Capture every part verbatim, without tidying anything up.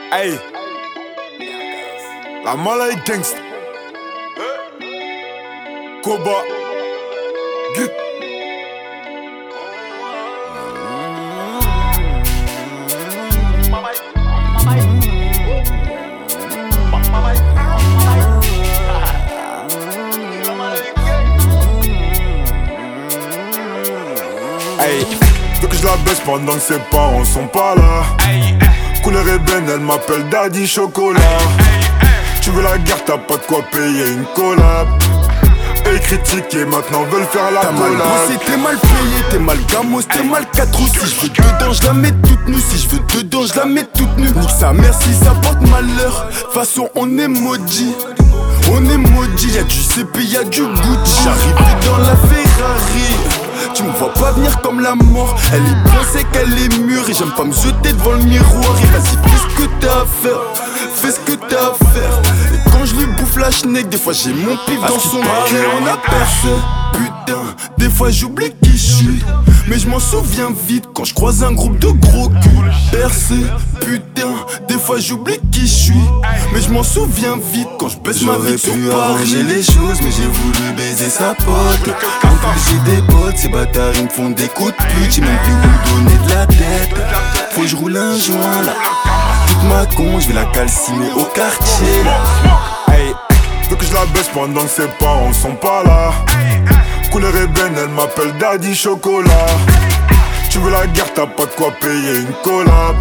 Hey, la Malay Gangsta, Koba, Gut. Hey, veux que je la baisse pendant que ses parents sont pas là. Couleur ébène, elle m'appelle Daddy Chocolat. Tu veux la guerre, t'as pas de quoi payer une collab. Et critiquer, maintenant veulent faire la collab. T'as mal bossé, t'es mal payé, t'es mal gamos, t'es mal quatre roues. Si je veux dedans, je la mets toute nue. Si je veux dedans, je la mets toute nue. Nique sa mère si ça porte malheur. Façon on est maudit. On est maudit, y'a du C P, y'a du Gucci. J'arrive dans la Ferrari. Tu me vois pas venir comme la mort. Elle est bien, c'est qu'elle est mûre. Et j'aime pas me jeter devant le miroir. Et vas-y, fais ce que t'as à faire. Fais ce que t'as à faire. Et quand je lui bouffe la schneck, des fois j'ai mon pif dans son cul. On a percé, putain. Des fois j'oublie qui je suis. Mais je m'en souviens vite quand je croise un groupe de gros culs. Percé, putain. Des fois j'oublie qui je suis. Mais je m'en souviens vite quand je baisse ma vie sur Paris. J'aurais pu arranger les choses, mais j'ai voulu baiser sa pote. En plus j'ai des potes, ces bâtards ils me font des coups de pute. J'ai même plus où me donner de la tête. Faut que je roule un joint là. Toute ma con, je vais la calciner au quartier là. Hey, veux que je la baisse pendant que ses parents sont pas là. Couleur ébène, elle m'appelle Daddy Chocolat. Tu veux la guerre, t'as pas de quoi payer une collab.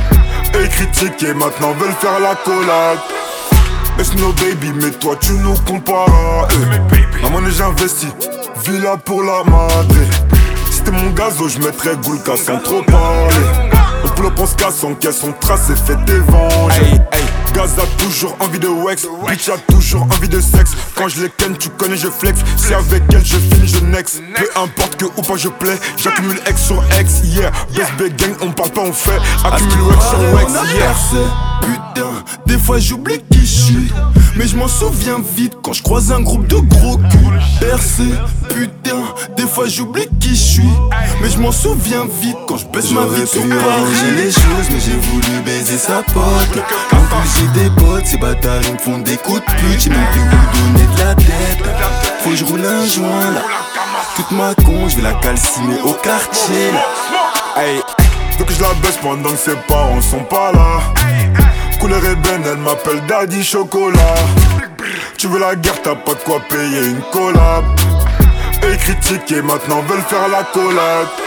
Et critiquer, maintenant veulent faire la collab. Laisse nos baby, mais toi tu nous compares. Eh, la monnaie j'investis, villa pour la madre. Si t'es mon gazo, je mettrais Goulka sans trop parler. On pull up, on se casse, on caisse, on trace et fait des venges. Hey, hey. Gaz a toujours envie de wax, bitch a toujours envie de sexe. Quand je les ken, tu connais, je flex. Si avec elle je finis, je next. Peu importe que ou pas je plais, j'accumule X sur X, yeah. Best B gang, on parle pas, on fait. Accumule Wax sur Wax, yeah. Putain, des fois j'oublie qui je suis. Mais je m'en souviens vite quand je croise un groupe de gros culs. Percé, putain, des fois j'oublie qui je suis. Mais je m'en souviens vite quand je baisse ma vie sur J'aurais pu Paris. arranger les choses, mais j'ai voulu baiser sa pote. En plus j'ai des potes, ces bâtards ils me font des coups de pute. J'ai même plus où me donner de la tête. Faut que je roule un joint là. Toute ma con, je vais la calciner au quartier là. Hey, veux que je la baisse pendant que ses parents sont pas là. Couleur ébène, elle m'appelle Daddy Chocolat. Tu veux la guerre, t'as pas de quoi payer une collab. Et critiquer, maintenant veulent faire la collab.